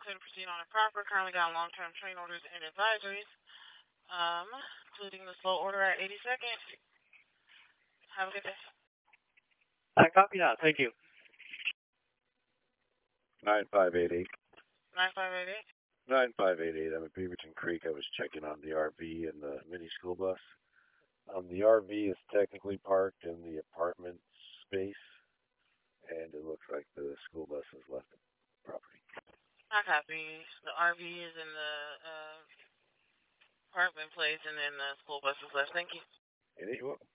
couldn't proceed on it proper. Currently got long-term train orders and advisories, including the slow order at 82nd. Have a good day. I copy that. Thank you. 9588. 9588. 9588. I'm at Beaverton Creek. I was checking on the RV and the mini school bus. The RV is technically parked in the apartment space, and it looks like the school bus has left the property. I copy. The RV is in the apartment place, and then the school bus is left. Thank you. And you're welcome.